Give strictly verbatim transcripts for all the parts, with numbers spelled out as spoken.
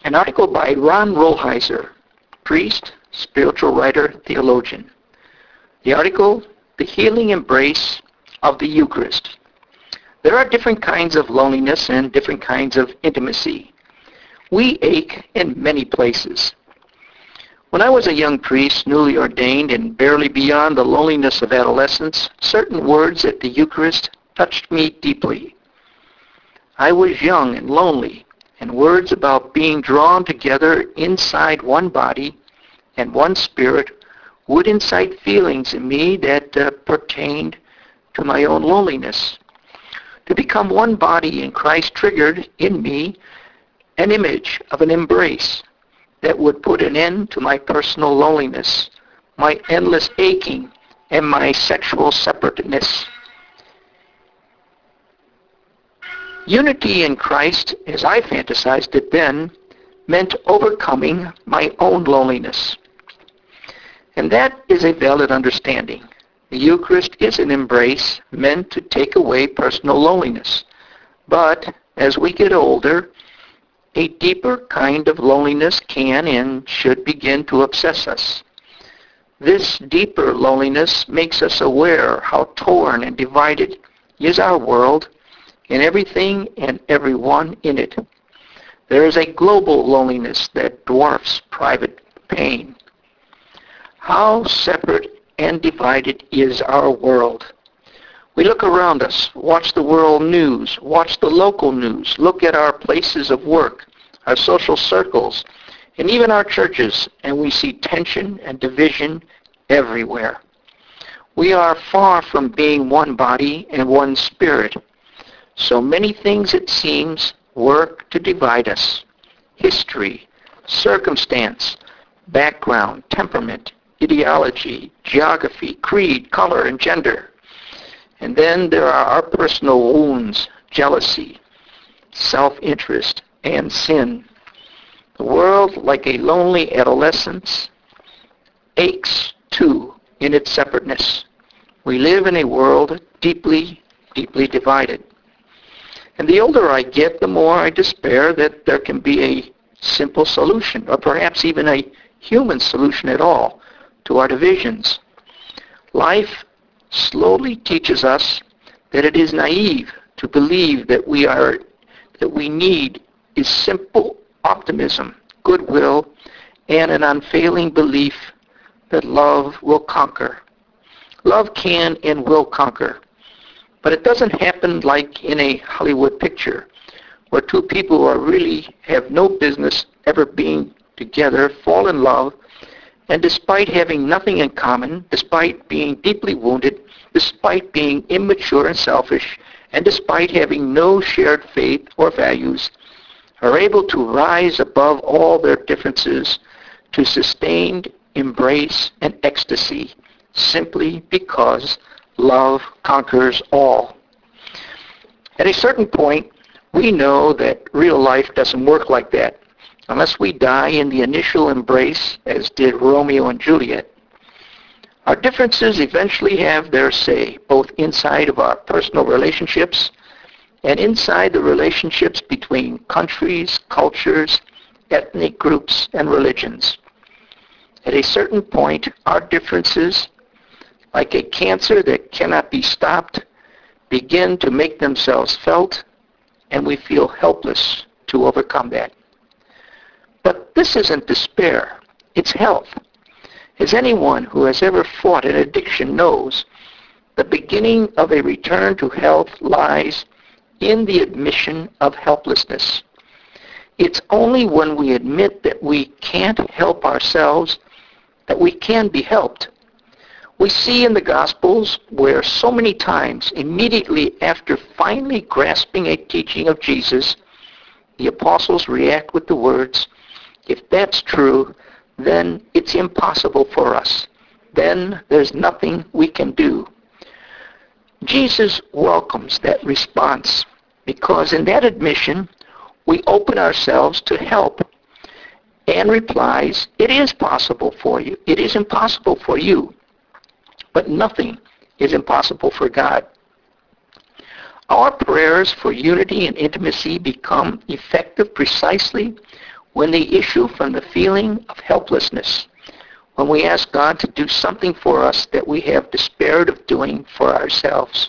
An article by Ron Rolheiser, priest, spiritual writer, theologian. The article, The Healing Embrace of the Eucharist. There are different kinds of loneliness and different kinds of intimacy. We ache in many places. When I was a young priest, newly ordained and barely beyond the loneliness of adolescence, certain words at the Eucharist touched me deeply. I was young and lonely, and words about being drawn together inside one body and one spirit would incite feelings in me that uh, pertained to my own loneliness. To become one body in Christ triggered in me an image of an embrace that would put an end to my personal loneliness, my endless aching, and my sexual separateness. Unity in Christ, as I fantasized it then, meant overcoming my own loneliness. And that is a valid understanding. The Eucharist is an embrace meant to take away personal loneliness. But as we get older, a deeper kind of loneliness can and should begin to obsess us. This deeper loneliness makes us aware how torn and divided is our world and everything and everyone in it. There is a global loneliness that dwarfs private pain. How separate and divided is our world? We look around us, watch the world news, watch the local news, look at our places of work, our social circles, and even our churches, and we see tension and division everywhere. We are far from being one body and one spirit. So many things, it seems, work to divide us. History, circumstance, background, temperament, ideology, geography, creed, color, and gender. And then there are our personal wounds, jealousy, self-interest, and sin. The world, like a lonely adolescence, aches too in its separateness. We live in a world deeply, deeply divided. And the older I get, the more I despair that there can be a simple solution, or perhaps even a human solution at all, to our divisions. Life slowly teaches us that it is naive to believe that we are that we need is simple optimism, goodwill, and an unfailing belief that love will conquer. Love can and will conquer. But it doesn't happen like in a Hollywood picture, where two people who are really have no business ever being together fall in love, and despite having nothing in common, despite being deeply wounded, despite being immature and selfish, and despite having no shared faith or values, are able to rise above all their differences to sustained embrace and ecstasy simply because love conquers all. At a certain point, we know that real life doesn't work like that unless we die in the initial embrace, as did Romeo and Juliet. Our differences eventually have their say, both inside of our personal relationships and inside the relationships between countries, cultures, ethnic groups, and religions. At a certain point, our differences, like a cancer that cannot be stopped, begin to make themselves felt, and we feel helpless to overcome that. But this isn't despair, it's health. As anyone who has ever fought an addiction knows, the beginning of a return to health lies in the admission of helplessness. It's only when we admit that we can't help ourselves that we can be helped. We see in the Gospels where so many times, immediately after finally grasping a teaching of Jesus, the apostles react with the words, "If that's true, then it's impossible for us. Then there's nothing we can do." Jesus welcomes that response because in that admission, we open ourselves to help and replies, "It is possible for you. It is impossible for you. But nothing is impossible for God." Our prayers for unity and intimacy become effective precisely when they issue from the feeling of helplessness, when we ask God to do something for us that we have despaired of doing for ourselves.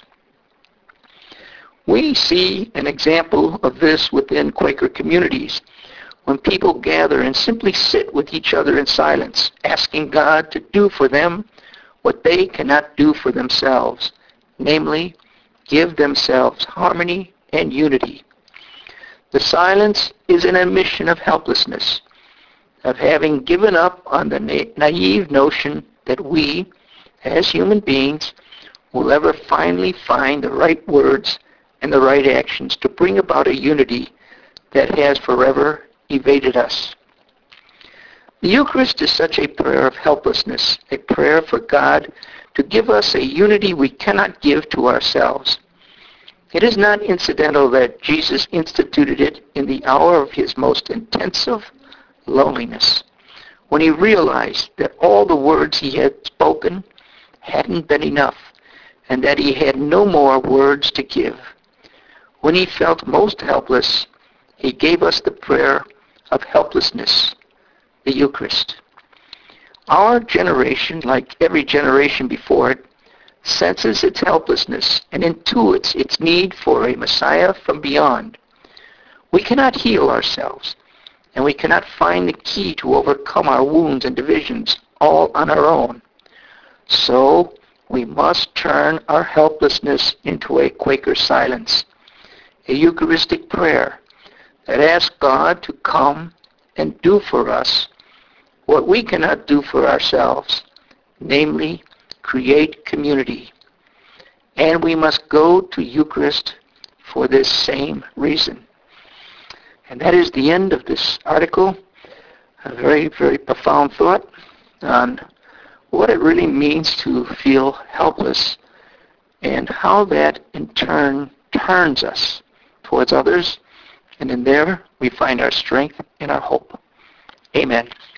We see an example of this within Quaker communities, when people gather and simply sit with each other in silence, asking God to do for them what they cannot do for themselves, namely, give themselves harmony and unity. The silence is an admission of helplessness, of having given up on the na- naive notion that we, as human beings, will ever finally find the right words and the right actions to bring about a unity that has forever evaded us. The Eucharist is such a prayer of helplessness, a prayer for God to give us a unity we cannot give to ourselves. It is not incidental that Jesus instituted it in the hour of his most intensive loneliness, when he realized that all the words he had spoken hadn't been enough, and that he had no more words to give. When he felt most helpless, he gave us the prayer of helplessness, the Eucharist. Our generation, like every generation before it, senses its helplessness and intuits its need for a Messiah from beyond. We cannot heal ourselves, and we cannot find the key to overcome our wounds and divisions all on our own. So we must turn our helplessness into a Quaker silence, a Eucharistic prayer that asks God to come and do for us what we cannot do for ourselves, namely, create community. And we must go to Eucharist for this same reason. And that is the end of this article. A very, very profound thought on what it really means to feel helpless and how that in turn turns us towards others. And in there we find our strength and our hope. Amen.